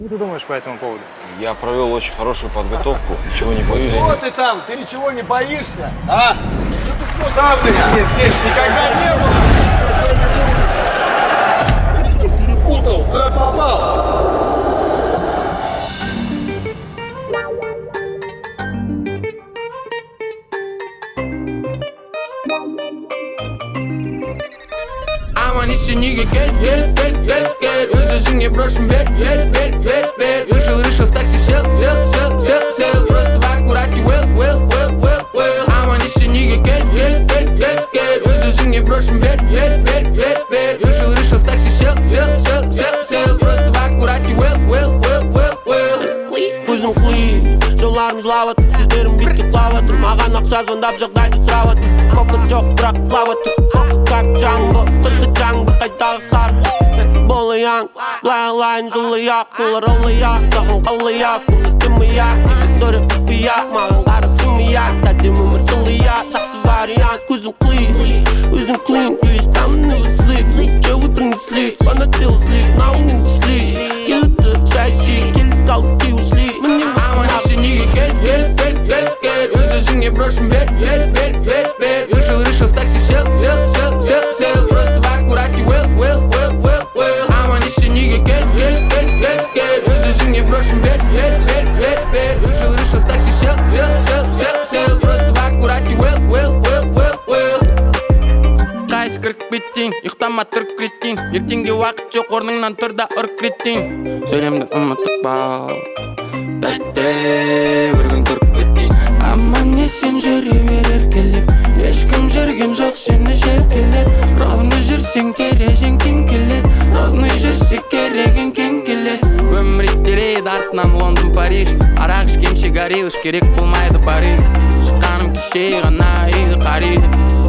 Что ты думаешь по этому поводу? Я провел очень хорошую подготовку, ничего не боюсь. Что ты там? Ты ничего не боишься? А? Что ты смотришь? Там меня здесь никогда не было. Перепутал. Куда попал? Aman işini gel Özüzün брошен вер Решил в такси сел Просто в аккурате well Aman işini gel Özüzün брошен вер Решил в такси сел Просто в аккурате well Көзім қиын жоларымыз лаватыр Сөздерім битке құлаватыр Маған ақша звондап жағдайды сұраватыр Қоқыт жоқ бірақ құлаватыр Как Джанго, бітті Джанго қайдағы қар Болы яң, лай-лайын жылы яқ Олар олы яқ, саған қалы яқ Күмі яқ, екітөрі күпі яқ Маған қарып шымы яқ, тәдем өмір жылы яқ Жақсы вариант, көзім қиын Өзім қиын, үйеш тамын үлі слик Че өтіріңі слик, спана тілі слик Науыңын слик, келіпті шай шик Келіп қалды кеуі слик Аман ішіне кел Өзі брошен вер Решил в такси сел Просто в аккурате well Аман ішіне кел Өзі брошен вер Решил в такси сел Просто в аккурате well Қайсы кіріп беттің, ұйықтама тұрып кіреттің Ертеңге уақыт жоқ, орныңнан тұр да ұрып кіреттің Сөйлемді ұмытып бау Тәтті бір күн тұрып кеттің Аман есен жүре бер еркелеп Ешкім жүрген жоқ сені желкелеп Ровны жүрсең терезең тең келет Ровны жүрсе керегің кең келет Өмір иттерейді артынан Лондон, Париж Арақ ішкенше горилыш керек болмайды Париж Шыққаным кеше ғана үйді қариды